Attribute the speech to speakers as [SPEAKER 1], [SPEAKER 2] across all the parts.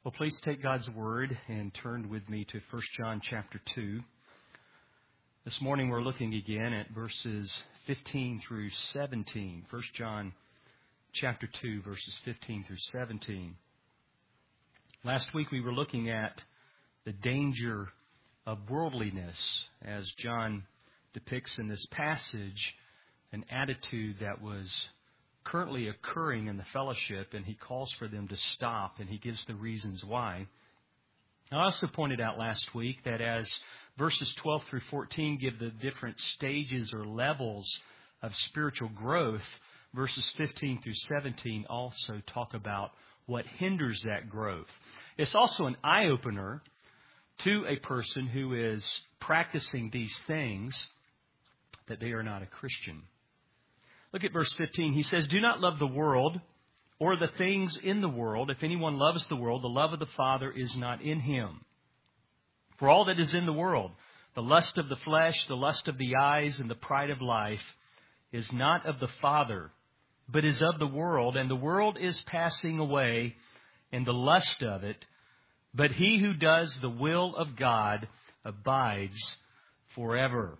[SPEAKER 1] Well, please take God's Word and turn with me to 1 John chapter 2. This morning we're looking again at verses 15 through 17. 1 John chapter 2, verses 15 through 17. Last week we were looking at the danger of worldliness as John depicts in this passage an attitude that was currently occurring in the fellowship, and he calls for them to stop, and he gives the reasons why. I also pointed out last week that as verses 12 through 14 give the different stages or levels of spiritual growth, verses 15 through 17 also talk about what hinders that growth. It's also an eye-opener to a person who is practicing these things that they are not a Christian. Look at verse 15. He says, "Do not love the world or the things in the world. If anyone loves the world, the love of the Father is not in him. For all that is in the world, the lust of the flesh, the lust of the eyes, and the pride of life, is not of the Father, but is of the world. And the world is passing away, and the lust of it. But he who does the will of God abides forever."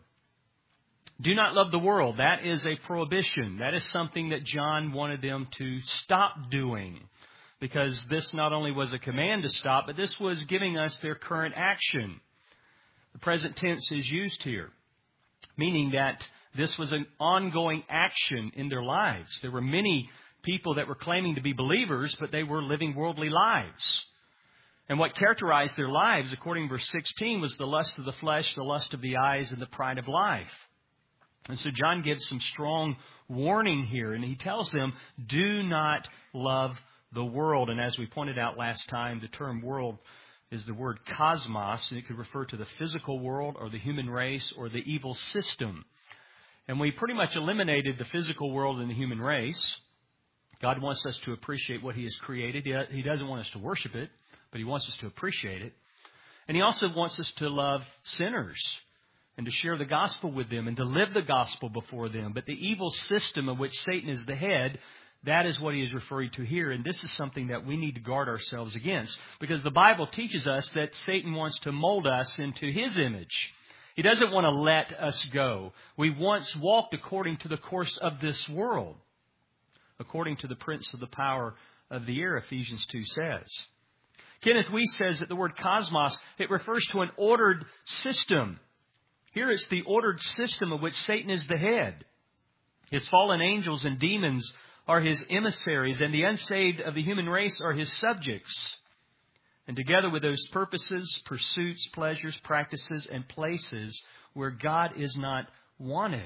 [SPEAKER 1] Do not love the world. That is a prohibition. That is something that John wanted them to stop doing, because this not only was a command to stop, but this was giving us their current action. The present tense is used here, meaning that this was an ongoing action in their lives. There were many people that were claiming to be believers, but they were living worldly lives. And what characterized their lives, according to verse 16, was the lust of the flesh, the lust of the eyes, and the pride of life. And so John gives some strong warning here, and he tells them, do not love the world. And as we pointed out last time, the term world is the word cosmos, and it could refer to the physical world or the human race or the evil system. And we pretty much eliminated the physical world and the human race. God wants us to appreciate what He has created. He doesn't want us to worship it, but He wants us to appreciate it. And He also wants us to love sinners and to share the gospel with them and to live the gospel before them. But the evil system of which Satan is the head, that is what he is referring to here. And this is something that we need to guard ourselves against, because the Bible teaches us that Satan wants to mold us into his image. He doesn't want to let us go. We once walked according to the course of this world, according to the prince of the power of the air, Ephesians 2 says. Kenneth Weiss says that the word cosmos, it refers to an ordered system. Here it's the ordered system of which Satan is the head. His fallen angels and demons are his emissaries, and the unsaved of the human race are his subjects. And together with those purposes, pursuits, pleasures, practices, and places where God is not wanted.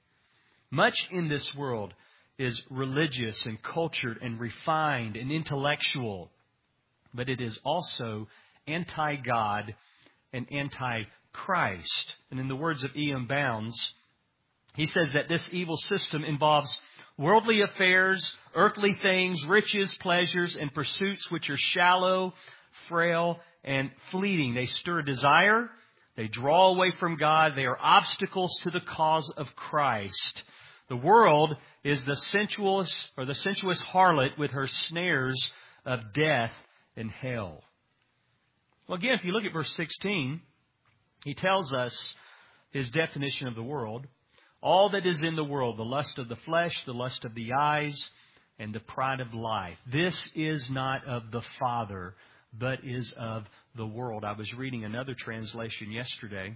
[SPEAKER 1] Much in this world is religious and cultured and refined and intellectual, but it is also anti-God and anti-Christ. And in the words of E.M. Bounds, he says that this evil system involves worldly affairs, earthly things, riches, pleasures, and pursuits which are shallow, frail, and fleeting. They stir desire. They draw away from God. They are obstacles to the cause of Christ. The world is the sensuous harlot with her snares of death and hell. Well, again, if you look at verse 16, he tells us his definition of the world. All that is in the world, the lust of the flesh, the lust of the eyes, and the pride of life. This is not of the Father, but is of the world. I was reading another translation yesterday,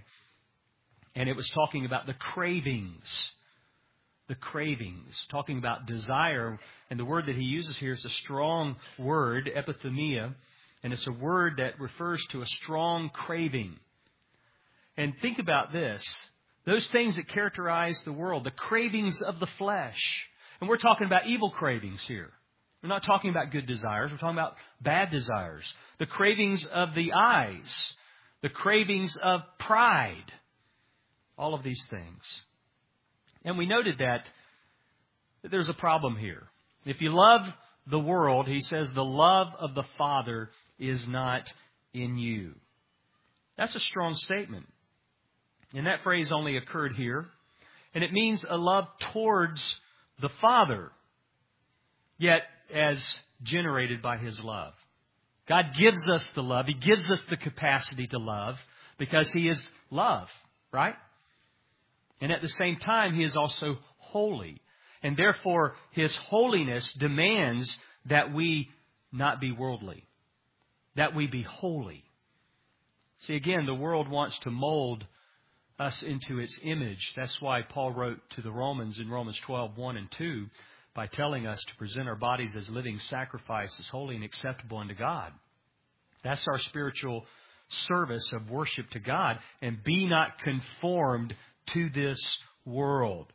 [SPEAKER 1] and it was talking about the cravings. The cravings, talking about desire. And the word that he uses here is a strong word, epithumia, and it's a word that refers to a strong craving. And think about this. Those things that characterize the world, the cravings of the flesh. And we're talking about evil cravings here. We're not talking about good desires. We're talking about bad desires. The cravings of the eyes. The cravings of pride. All of these things. And we noted that there's a problem here. If you love the world, he says, the love of the Father is not in you. That's a strong statement. And that phrase only occurred here. And it means a love towards the Father, yet as generated by His love. God gives us the love. He gives us the capacity to love because He is love, right? And at the same time, He is also holy. And therefore, His holiness demands that we not be worldly, that we be holy. See, again, the world wants to mold us into its image. That's why Paul wrote to the Romans in Romans 12:1 and 2, by telling us to present our bodies as living sacrifices, holy and acceptable unto God. That's our spiritual service of worship to God. And be not conformed to this world.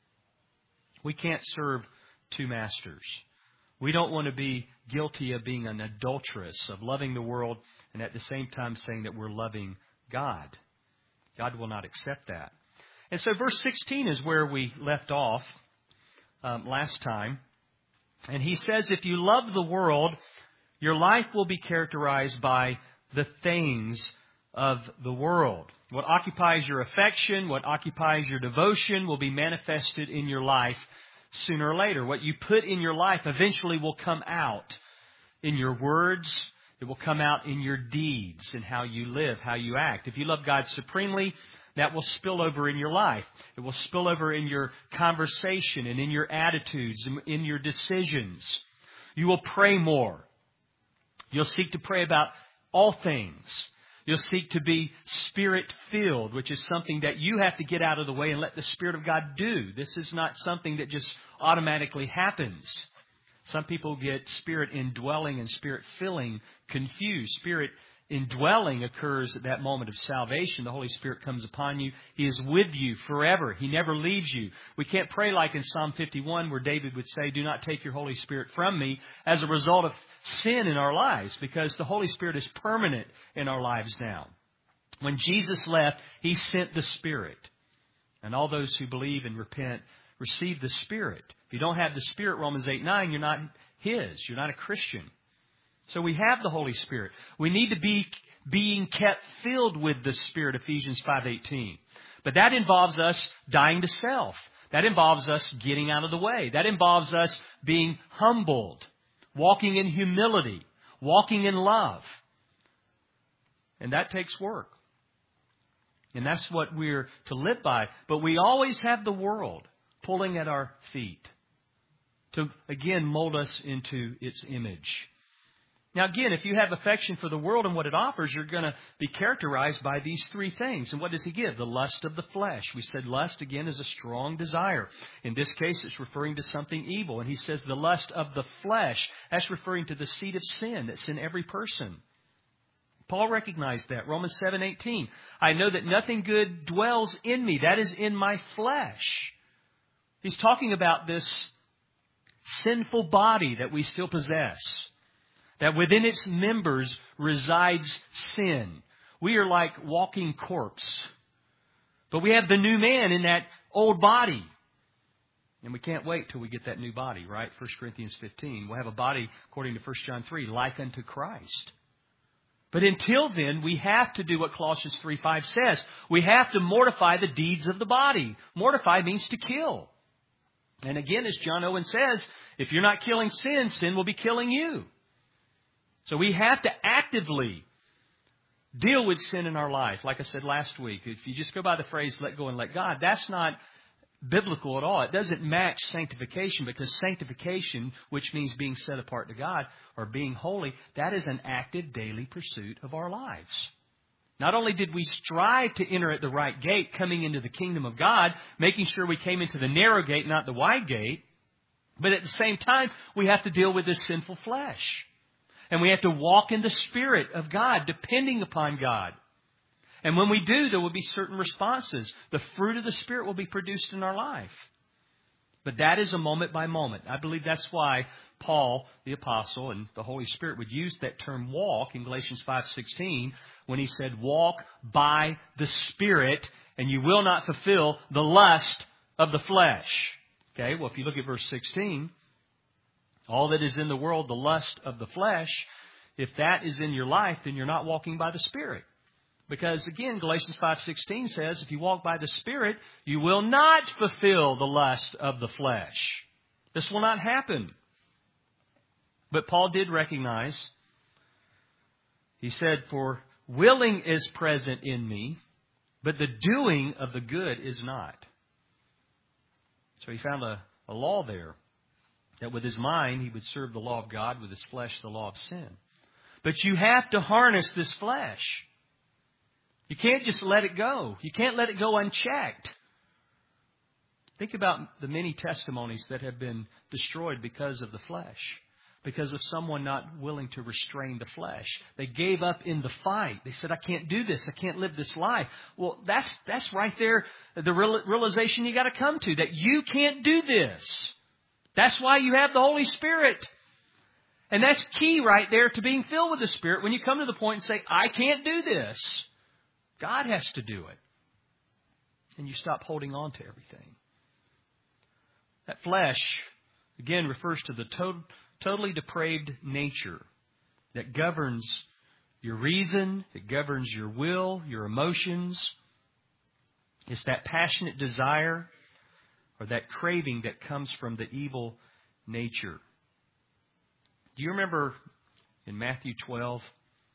[SPEAKER 1] We can't serve two masters. We don't want to be guilty of being an adulteress, of loving the world, and at the same time saying that we're loving God. God will not accept that. And so verse 16 is where we left off last time. And he says, if you love the world, your life will be characterized by the things of the world. What occupies your affection, what occupies your devotion will be manifested in your life sooner or later. What you put in your life eventually will come out in your words. It will come out in your deeds and how you live, how you act. If you love God supremely, that will spill over in your life. It will spill over in your conversation and in your attitudes and in your decisions. You will pray more. You'll seek to pray about all things. You'll seek to be Spirit-filled, which is something that you have to get out of the way and let the Spirit of God do. This is not something that just automatically happens. Some people get Spirit indwelling and Spirit filling confused. Spirit indwelling occurs at that moment of salvation. The Holy Spirit comes upon you. He is with you forever. He never leaves you. We can't pray like in Psalm 51 where David would say, do not take your Holy Spirit from me, as a result of sin in our lives, because the Holy Spirit is permanent in our lives now. When Jesus left, He sent the Spirit. And all those who believe and repent receive the Spirit. If you don't have the Spirit, Romans 8:9, you're not His. You're not a Christian. So we have the Holy Spirit. We need to be being kept filled with the Spirit, Ephesians 5:18. But that involves us dying to self. That involves us getting out of the way. That involves us being humbled, walking in humility, walking in love. And that takes work. And that's what we're to live by. But we always have the world pulling at our feet to, again, mold us into its image. Now, again, if you have affection for the world and what it offers, you're going to be characterized by these three things. And what does He give? The lust of the flesh. We said lust, again, is a strong desire. In this case, it's referring to something evil. And He says the lust of the flesh. That's referring to the seed of sin that's in every person. Paul recognized that. Romans 7:18. I know that nothing good dwells in me. That is in my flesh. He's talking about this sinful body that we still possess, that within its members resides sin. We are like walking corpse. But we have the new man in that old body. And we can't wait till we get that new body, right? 1 Corinthians 15. We'll have a body, according to 1 John 3, like unto Christ. But until then, we have to do what Colossians 3:5 says. We have to mortify the deeds of the body. Mortify means to kill. And again, as John Owen says, if you're not killing sin, sin will be killing you. So we have to actively deal with sin in our life. Like I said last week, if you just go by the phrase, let go and let God, that's not biblical at all. It doesn't match sanctification, because sanctification, which means being set apart to God or being holy, that is an active daily pursuit of our lives. Not only did we strive to enter at the right gate, coming into the kingdom of God, making sure we came into the narrow gate, not the wide gate, but at the same time, we have to deal with this sinful flesh. And we have to walk in the Spirit of God, depending upon God. And when we do, there will be certain responses. The fruit of the Spirit will be produced in our life. But that is a moment by moment. I believe that's why Paul, the apostle, and the Holy Spirit would use that term walk in Galatians 5:16 when he said, walk by the Spirit, and you will not fulfill the lust of the flesh. Okay, well, if you look at verse 16, all that is in the world, the lust of the flesh, if that is in your life, then you're not walking by the Spirit. Because again, Galatians 5:16 says, if you walk by the Spirit, you will not fulfill the lust of the flesh. This will not happen. But Paul did recognize He said, "For willing is present in me, but the doing of the good is not." So he found a law there, that with his mind he would serve the law of God, with his flesh the law of sin. But you have to harness this flesh. You can't just let it go. You can't let it go unchecked. Think about the many testimonies that have been destroyed because of the flesh, because of someone not willing to restrain the flesh. They gave up in the fight. They said, "I can't do this. I can't live this life." Well, that's right there, the realization you got to come to, that you can't do this. That's why you have the Holy Spirit. And that's key right there to being filled with the Spirit. When you come to the point and say, "I can't do this," God has to do it. And you stop holding on to everything. That flesh, again, refers to the totally depraved nature that governs your reason, it governs your will, your emotions. It's that passionate desire or that craving that comes from the evil nature. Do you remember in Matthew 12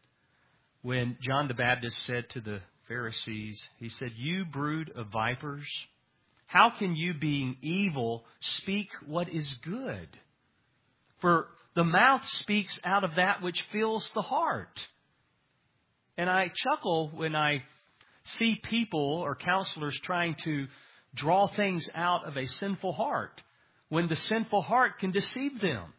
[SPEAKER 1] when John the Baptist said to the Pharisees, he said, "You brood of vipers, how can you, being evil, speak what is good? For the mouth speaks out of that which fills the heart." And I chuckle when I see people or counselors trying to draw things out of a sinful heart, when the sinful heart can deceive them.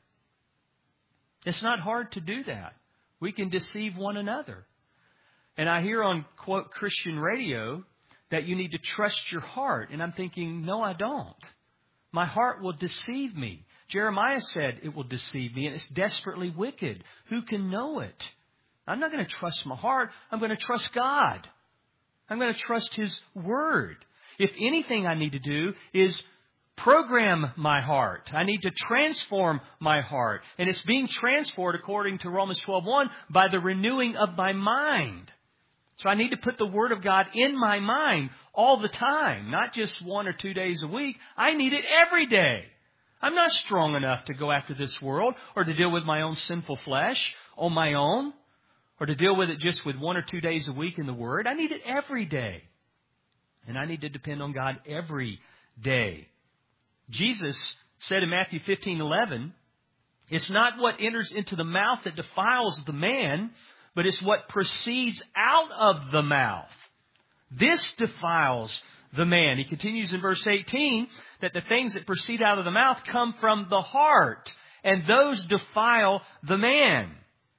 [SPEAKER 1] It's not hard to do that. We can deceive one another. And I hear on, quote, Christian radio that you need to trust your heart. And I'm thinking, no, I don't. My heart will deceive me. Jeremiah said it will deceive me, and it's desperately wicked. Who can know it? I'm not going to trust my heart. I'm going to trust God. I'm going to trust His Word. If anything I need to do is program my heart. I need to transform my heart. And it's being transformed, according to Romans 12:1, by the renewing of my mind. So I need to put the Word of God in my mind all the time, not just 1 or 2 days a week. I need it every day. I'm not strong enough to go after this world or to deal with my own sinful flesh on my own, or to deal with it just with 1 or 2 days a week in the Word. I need it every day. And I need to depend on God every day. Jesus said in Matthew 15:11, "It's not what enters into the mouth that defiles the man, but it's what proceeds out of the mouth. This defiles the man." He continues in verse 18 that the things that proceed out of the mouth come from the heart, and those defile the man.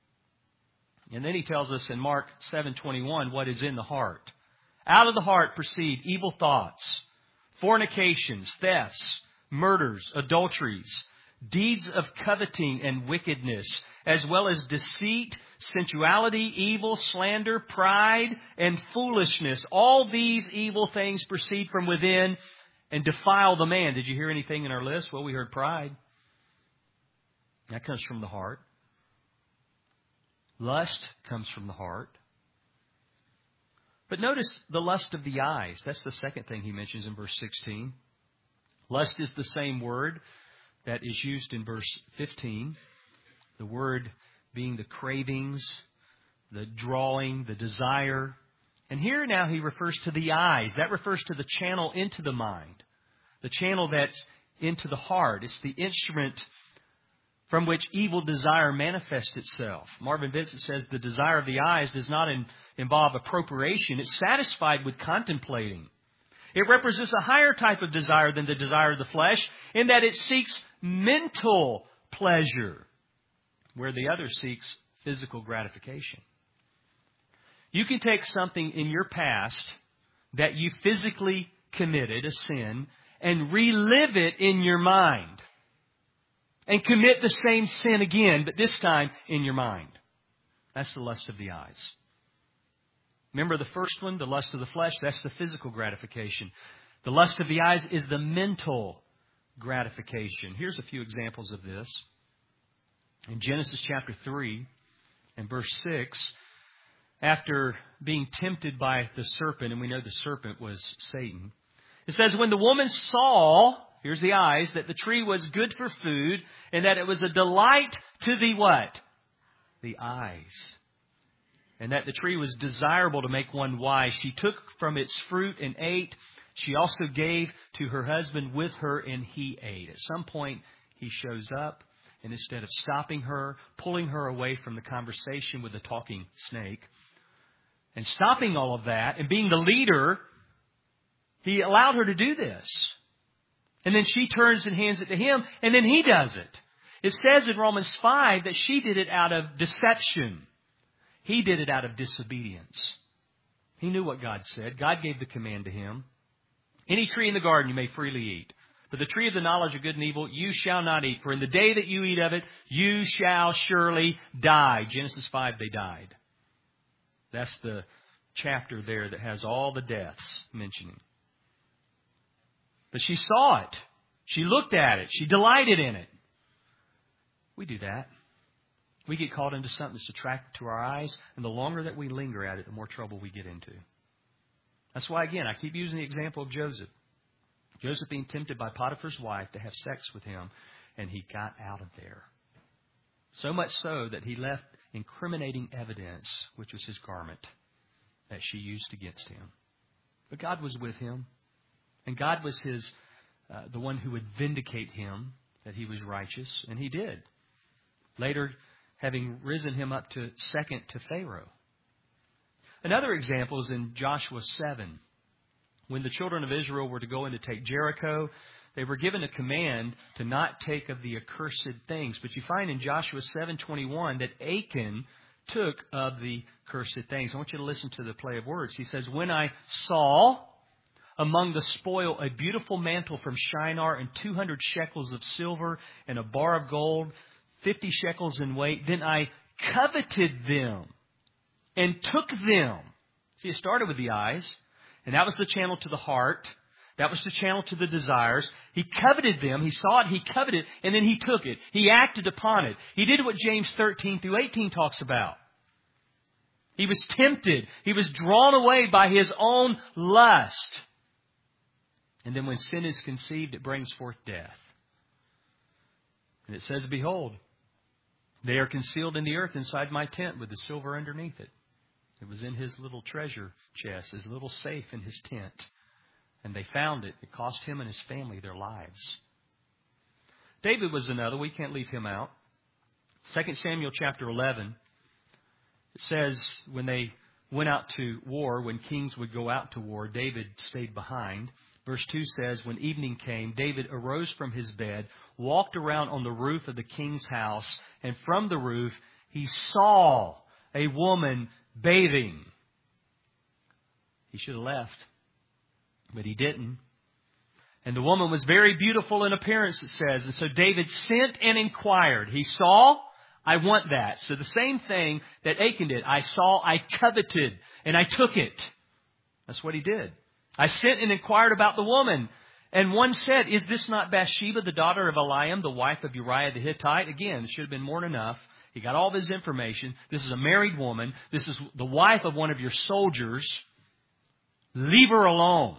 [SPEAKER 1] And then he tells us in Mark 7:21 what is in the heart. Out of the heart proceed evil thoughts, fornications, thefts, murders, adulteries, deeds of coveting and wickedness, as well as deceit, sensuality, evil, slander, pride, and foolishness. All these evil things proceed from within and defile the man. Did you hear anything in our list? Well, we heard pride. That comes from the heart. Lust comes from the heart. But notice the lust of the eyes. That's the second thing he mentions in verse 16. Lust is the same word that is used in verse 15. The word being the cravings, the drawing, the desire. And here now he refers to the eyes. That refers to the channel into the mind. The channel that's into the heart. It's the instrument from which evil desire manifests itself. Marvin Vincent says the desire of the eyes does not involve appropriation. It's satisfied with contemplating. It represents a higher type of desire than the desire of the flesh, in that it seeks mental pleasure, where the other seeks physical gratification. You can take something in your past that you physically committed, a sin, and relive it in your mind. And commit the same sin again, but this time in your mind. That's the lust of the eyes. Remember the first one, the lust of the flesh, that's the physical gratification. The lust of the eyes is the mental gratification. Here's a few examples of this. In Genesis chapter 3 and verse 6, after being tempted by the serpent, and we know the serpent was Satan, it says, "When the woman saw," here's the eyes, "that the tree was good for food, and that it was a delight to the" what? The eyes. and that the tree was desirable to make one wise. She took from its fruit and ate. She also gave to her husband with her, and he ate. At some point, he shows up, and instead of stopping her, pulling her away from the conversation with the talking snake, and stopping all of that, and being the leader, he allowed her to do this. And then she turns and hands it to him, and then he does it. It says in Romans 5 that she did it out of deception. He did it out of disobedience. He knew what God said. God gave the command to him. Any tree in the garden you may freely eat. But the tree of the knowledge of good and evil you shall not eat. For in the day that you eat of it, you shall surely die. Genesis 5, they died. That's the chapter there that has all the deaths mentioning. But she saw it. She looked at it. She delighted in it. We do that. We get caught into something that's attractive to our eyes, and the longer that we linger at it, the more trouble we get into. That's why, again, I keep using the example of Joseph. Joseph being tempted by Potiphar's wife to have sex with him, and he got out of there. So much so that he left incriminating evidence, which was his garment, that she used against him. But God was with him, and God was the one who would vindicate him, that he was righteous, and he did. Later, having risen him up to second to Pharaoh. Another example is in Joshua 7. When the children of Israel were to go in to take Jericho, they were given a command to not take of the accursed things. But you find in Joshua 7:21 that Achan took of the cursed things. I want you to listen to the play of words. He says, when I saw among the spoil a beautiful mantle from Shinar and 200 shekels of silver and a bar of gold, 50 shekels in weight, then I coveted them and took them. See, it started with the eyes, and that was the channel to the heart. That was the channel to the desires. He coveted them. He saw it. He coveted it. And then he took it. He acted upon it. He did what James 13 through 18 talks about. He was tempted. He was drawn away by his own lust. And then when sin is conceived, it brings forth death. And it says, behold, they are concealed in the earth inside my tent with the silver underneath it. It was in his little treasure chest, his little safe in his tent. And they found it. It cost him and his family their lives. David was another. We can't leave him out. 2 Samuel chapter 11. It says when they went out to war, when kings would go out to war, David stayed behind. Verse 2 says, when evening came, David arose from his bed, walked around on the roof of the king's house, and from the roof he saw a woman bathing. He should have left, but he didn't. And the woman was very beautiful in appearance, it says. And so David sent and inquired. He saw, I want that. So the same thing that Achan did. I saw, I coveted, and I took it. That's what he did. I sent and inquired about the woman. And one said, is this not Bathsheba, the daughter of Eliam, the wife of Uriah the Hittite? Again, it should have been more than enough. He got all this information. This is a married woman. This is the wife of one of your soldiers. Leave her alone.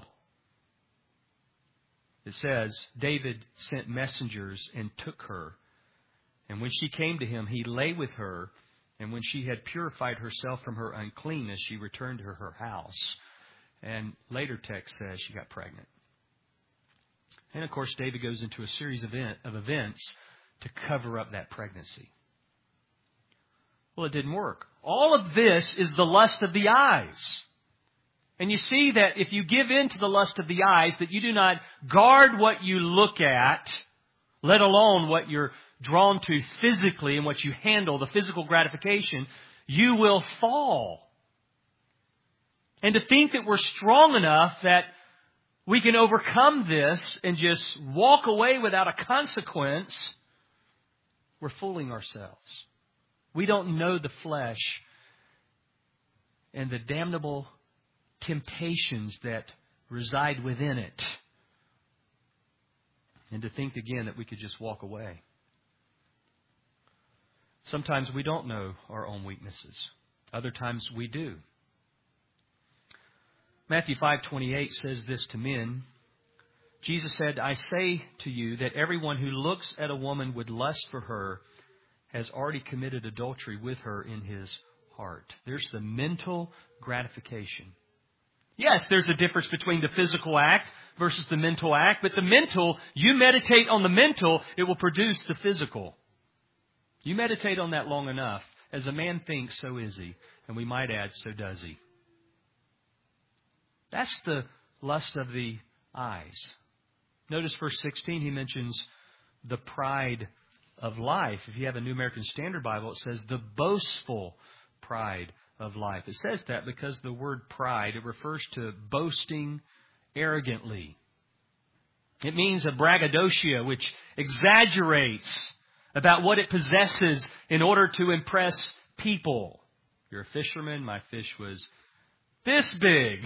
[SPEAKER 1] It says, David sent messengers and took her. And when she came to him, he lay with her. And when she had purified herself from her uncleanness, she returned to her house. And later text says she got pregnant. And of course, David goes into a series of events to cover up that pregnancy. Well, it didn't work. All of this is the lust of the eyes. And you see that if you give in to the lust of the eyes, that you do not guard what you look at, let alone what you're drawn to physically and what you handle, the physical gratification, you will fall. And to think that we're strong enough that we can overcome this and just walk away without a consequence, we're fooling ourselves. We don't know the flesh and the damnable temptations that reside within it. And to think again that we could just walk away. Sometimes we don't know our own weaknesses. Other times we do. Matthew 5:28 says this to men. Jesus said, I say to you that everyone who looks at a woman with lust for her has already committed adultery with her in his heart. There's the mental gratification. Yes, there's a difference between the physical act versus the mental act, but the mental, you meditate on the mental, it will produce the physical. You meditate on that long enough. As a man thinks, so is he. And we might add, so does he. That's the lust of the eyes. Notice verse 16, he mentions the pride of life. If you have a New American Standard Bible, it says the boastful pride of life. It says that because the word pride, it refers to boasting arrogantly. It means a braggadocio, which exaggerates about what it possesses in order to impress people. You're a fisherman. My fish was this big.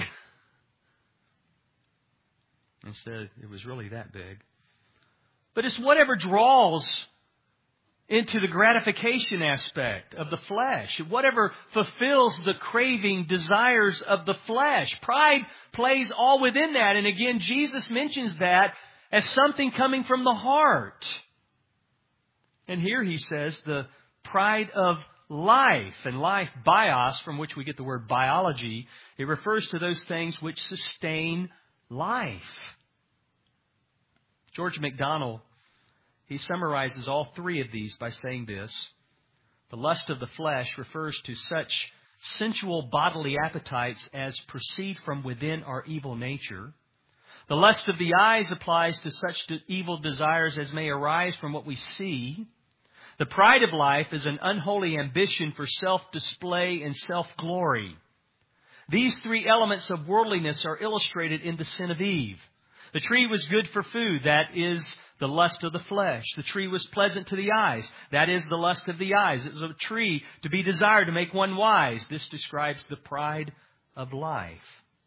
[SPEAKER 1] Instead, it was really that big. But it's whatever draws into the gratification aspect of the flesh. Whatever fulfills the craving desires of the flesh. Pride plays all within that. And again, Jesus mentions that as something coming from the heart. And here he says the pride of life. And life, bios, from which we get the word biology, it refers to those things which sustain life. George MacDonald, he summarizes all three of these by saying this. The lust of the flesh refers to such sensual bodily appetites as proceed from within our evil nature. The lust of the eyes applies to such evil desires as may arise from what we see. The pride of life is an unholy ambition for self-display and self-glory. These three elements of worldliness are illustrated in the sin of Eve. The tree was good for food. That is the lust of the flesh. The tree was pleasant to the eyes. That is the lust of the eyes. It was a tree to be desired to make one wise. This describes the pride of life.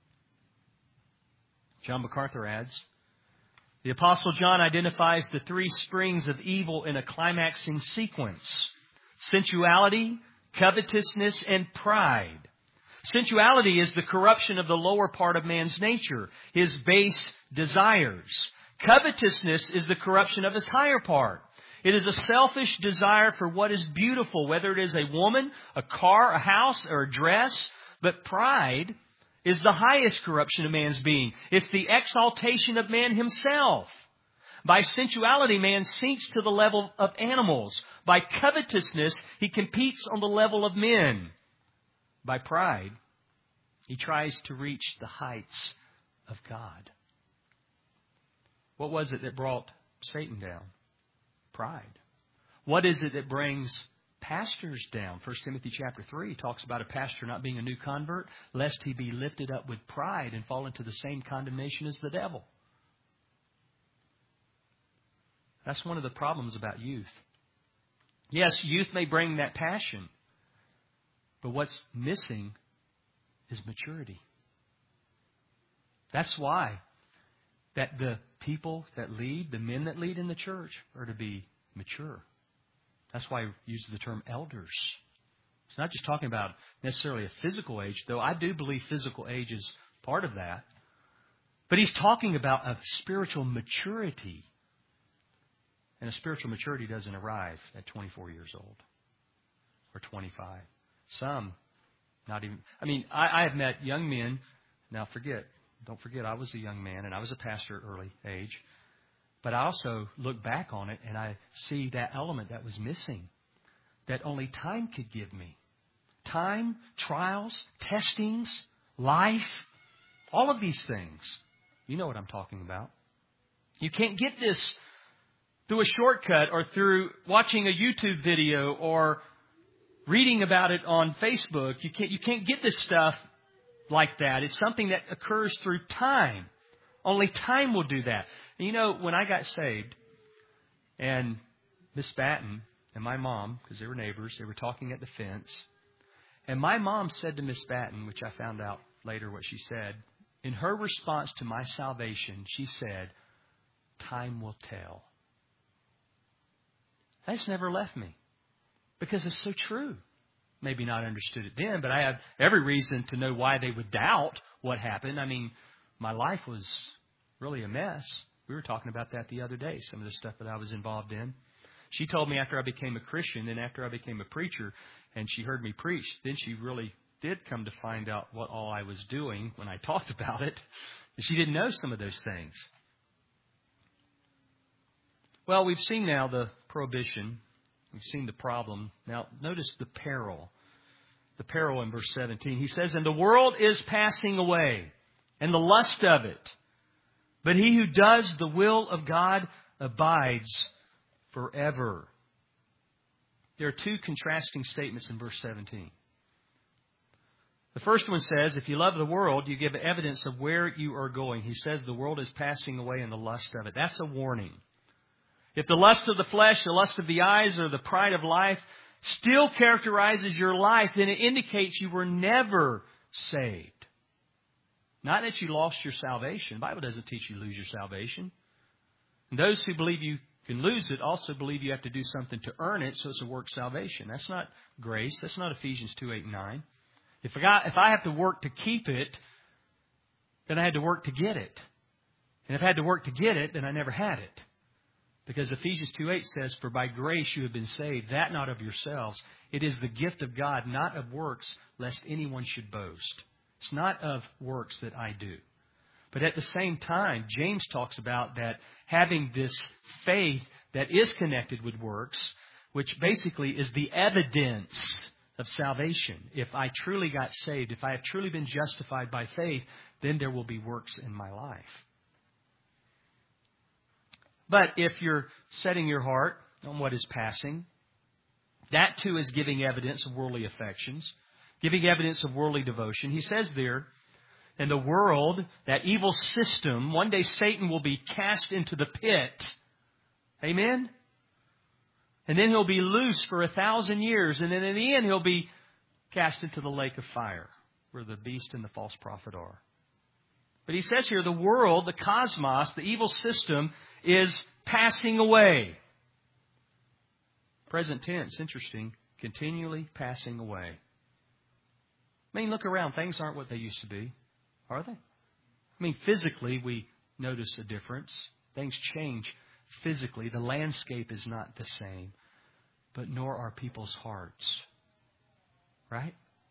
[SPEAKER 1] John MacArthur adds, the Apostle John identifies the three springs of evil in a climaxing sequence: sensuality, covetousness, and pride. Sensuality is the corruption of the lower part of man's nature, his base desires. Covetousness is the corruption of his higher part. It is a selfish desire for what is beautiful, whether it is a woman, a car, a house, or a dress. But pride is the highest corruption of man's being. It's the exaltation of man himself. By sensuality, man sinks to the level of animals. By covetousness, he competes on the level of men. By pride, he tries to reach the heights of God. What was it that brought Satan down? Pride. What is it that brings pastors down? 1 Timothy chapter 3 talks about a pastor not being a new convert, lest he be lifted up with pride and fall into the same condemnation as the devil. That's one of the problems about youth. Yes, youth may bring that passion, but what's missing is maturity. That's why that the people that lead, the men that lead in the church, are to be mature. That's why he uses the term elders. It's not just talking about necessarily a physical age, though I do believe physical age is part of that. But he's talking about a spiritual maturity. And a spiritual maturity doesn't arrive at 24 years old or 25. Some, not even. I have met young men. Now don't forget, I was a young man and I was a pastor at early age. But I also look back on it and I see that element that was missing, that only time could give me. Time, trials, testings, life, all of these things. You know what I'm talking about. You can't get this through a shortcut or through watching a YouTube video or reading about it on Facebook. You can't get this stuff like that. It's something that occurs through time. Only time will do that. And you know, when I got saved, and Miss Batten and my mom, because they were neighbors, they were talking at the fence. And my mom said to Miss Batten, which I found out later what she said, in her response to my salvation, she said, "Time will tell." That's never left me because it's so true. Maybe not understood it then, but I have every reason to know why they would doubt what happened. My life was really a mess. We were talking about that the other day, some of the stuff that I was involved in. She told me after I became a Christian and after I became a preacher, and she heard me preach, then she really did come to find out what all I was doing when I talked about it. And she didn't know some of those things. Well, we've seen now the prohibition. We've seen the problem. Now, notice the peril. The peril in verse 17. He says, "And the world is passing away, and the lust of it. But he who does the will of God abides forever." There are two contrasting statements in verse 17. The first one says, if you love the world, you give evidence of where you are going. He says the world is passing away and the lust of it. That's a warning. If the lust of the flesh, the lust of the eyes, or the pride of life still characterizes your life, then it indicates you were never saved. Not that you lost your salvation. The Bible doesn't teach you to lose your salvation. And those who believe you can lose it also believe you have to do something to earn it, so it's a work salvation. That's not grace. That's not Ephesians 2:8-9. If I have to work to keep it, then I had to work to get it. And if I had to work to get it, then I never had it. Because Ephesians 2:8 says, "For by grace you have been saved, that not of yourselves. It is the gift of God, not of works, lest anyone should boast." It's not of works that I do. But at the same time, James talks about that having this faith that is connected with works, which basically is the evidence of salvation. If I truly got saved, if I have truly been justified by faith, then there will be works in my life. But if you're setting your heart on what is passing, that too is giving evidence of worldly affections, giving evidence of worldly devotion. He says there, in the world, that evil system, one day Satan will be cast into the pit. Amen? And then he'll be loose for 1,000 years. And then in the end, he'll be cast into the lake of fire, where the beast and the false prophet are. But he says here, the world, the cosmos, the evil system is passing away. Present tense, interesting. Continually passing away. I mean, look around. Things aren't what they used to be, are they? I mean, physically, we notice a difference. Things change physically. The landscape is not the same, but nor are people's hearts. Right?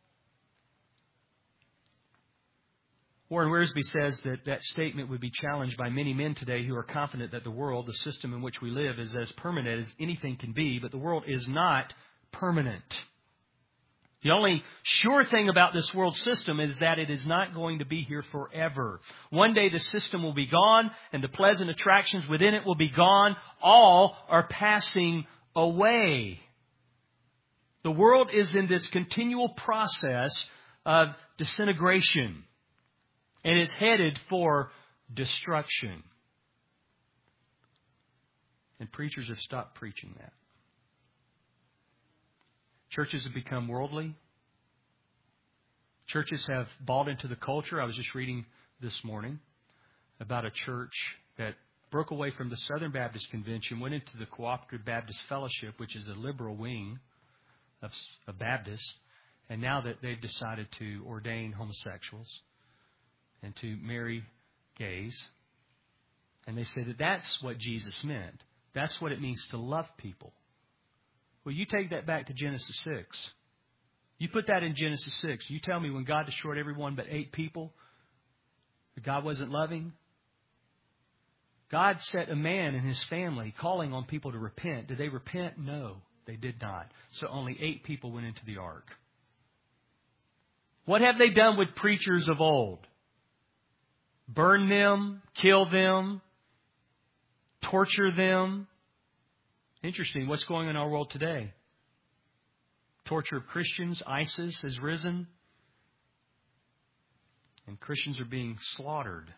[SPEAKER 1] Warren Wiersbe says that statement would be challenged by many men today who are confident that the world, the system in which we live, is as permanent as anything can be, but the world is not permanent. The only sure thing about this world system is that it is not going to be here forever. One day the system will be gone and the pleasant attractions within it will be gone. All are passing away. The world is in this continual process of disintegration. And it's headed for destruction. And preachers have stopped preaching that. Churches have become worldly. Churches have bought into the culture. I was just reading this morning about a church that broke away from the Southern Baptist Convention, went into the Cooperative Baptist Fellowship, which is a liberal wing of Baptists, and now that they've decided to ordain homosexuals and to marry gays. And they say that that's what Jesus meant. That's what it means to love people. Well, you take that back to Genesis 6. You put that in Genesis 6. You tell me when God destroyed everyone but 8 people, that God wasn't loving? God set a man and his family calling on people to repent. Did they repent? No, they did not. So only 8 people went into the ark. What have they done with preachers of old? Burn them, kill them, torture them. Interesting, what's going on in our world today? Torture of Christians. ISIS has risen. And Christians are being slaughtered.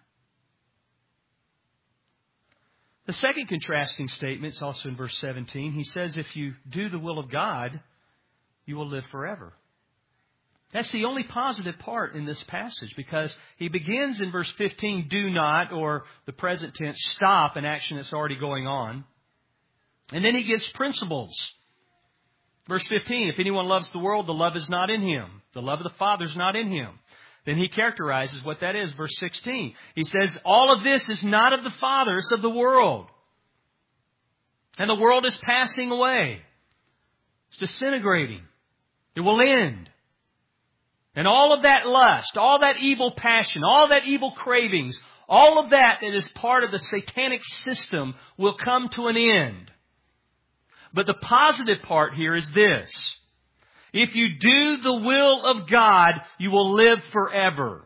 [SPEAKER 1] The second contrasting statement is also in verse 17. He says, if you do the will of God, you will live forever. That's the only positive part in this passage, because he begins in verse 15, do not, or the present tense, stop an action that's already going on. And then he gives principles. Verse 15, if anyone loves the world, the love is not in him. The love of the Father is not in him. Then he characterizes what that is. Verse 16, he says, all of this is not of the Father, it's of the world. And the world is passing away. It's disintegrating. It will end. And all of that lust, all that evil passion, all that evil cravings, all of that is part of the satanic system will come to an end. But the positive part here is this. If you do the will of God, you will live forever.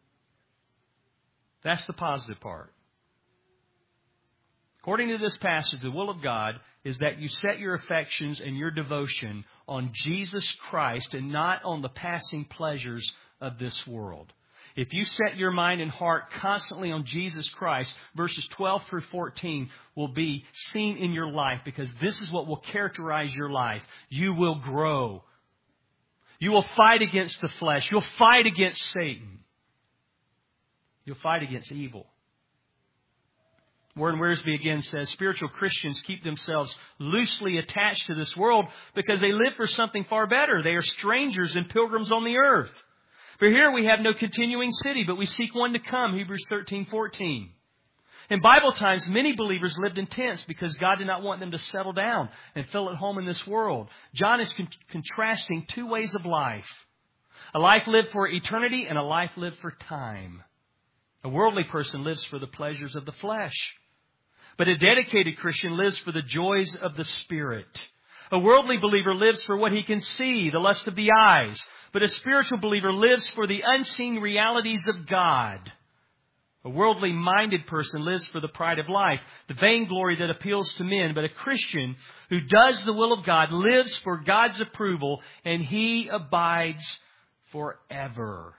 [SPEAKER 1] That's the positive part. According to this passage, the will of God is that you set your affections and your devotion on Jesus Christ and not on the passing pleasures of this world. If you set your mind and heart constantly on Jesus Christ, verses 12 through 14 will be seen in your life, because this is what will characterize your life. You will grow. You will fight against the flesh. You'll fight against Satan. You'll fight against evil. Warren Wiersbe again says, spiritual Christians keep themselves loosely attached to this world because they live for something far better. They are strangers and pilgrims on the earth. For here we have no continuing city, but we seek one to come, Hebrews 13:14. In Bible times, many believers lived in tents because God did not want them to settle down and feel at home in this world. John is contrasting two ways of life. A life lived for eternity and a life lived for time. A worldly person lives for the pleasures of the flesh. But a dedicated Christian lives for the joys of the Spirit. A worldly believer lives for what he can see, the lust of the eyes. But a spiritual believer lives for the unseen realities of God. A worldly minded person lives for the pride of life, the vainglory that appeals to men. But a Christian who does the will of God lives for God's approval, and he abides forever.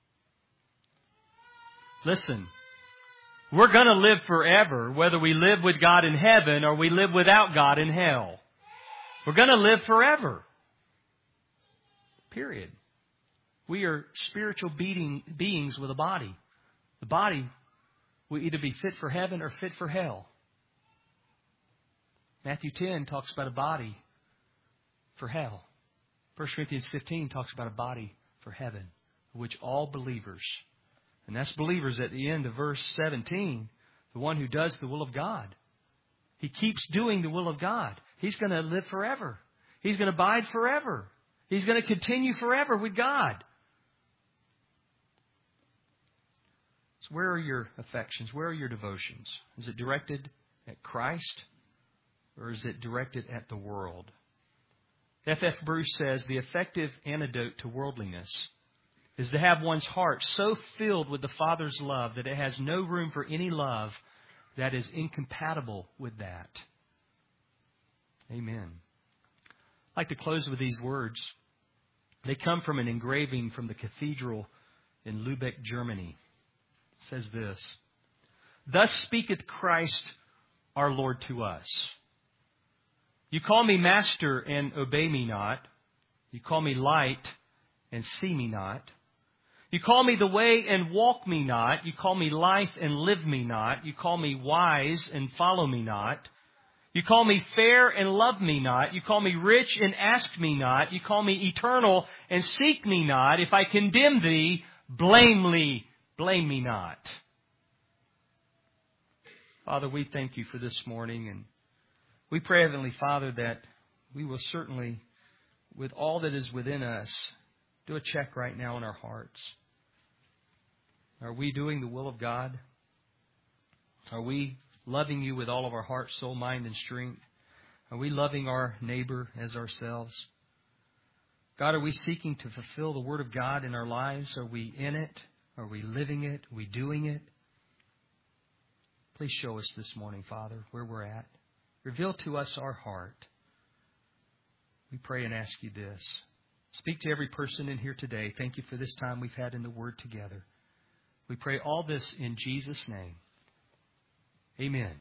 [SPEAKER 1] Listen, we're going to live forever, whether we live with God in heaven or we live without God in hell. We're going to live forever. Period. We are spiritual beings with a body. The body will either be fit for heaven or fit for hell. Matthew 10 talks about a body for hell. 1 Corinthians 15 talks about a body for heaven, which all believers, and that's believers at the end of verse 17, the one who does the will of God. He keeps doing the will of God. He's going to live forever. He's going to abide forever. He's going to continue forever with God. So where are your affections? Where are your devotions? Is it directed at Christ, or is it directed at the world? F.F. Bruce says, the effective antidote to worldliness is to have one's heart so filled with the Father's love that it has no room for any love that is incompatible with that. Amen. I'd like to close with these words. They come from an engraving from the cathedral in Lübeck, Germany. It says this: Thus speaketh Christ our Lord to us. You call me master and obey me not. You call me light and see me not. You call me the way and walk me not. You call me life and live me not. You call me wise and follow me not. You call me fair and love me not. You call me rich and ask me not. You call me eternal and seek me not. If I condemn thee, blame me not. Father, we thank you for this morning, and we pray, Heavenly Father, that we will certainly, with all that is within us, do a check right now in our hearts. Are we doing the will of God? Are we loving you with all of our heart, soul, mind, and strength? Are we loving our neighbor as ourselves? God, are we seeking to fulfill the Word of God in our lives? Are we in it? Are we living it? Are we doing it? Please show us this morning, Father, where we're at. Reveal to us our heart. We pray and ask you this. Speak to every person in here today. Thank you for this time we've had in the Word together. We pray all this in Jesus' name. Amen.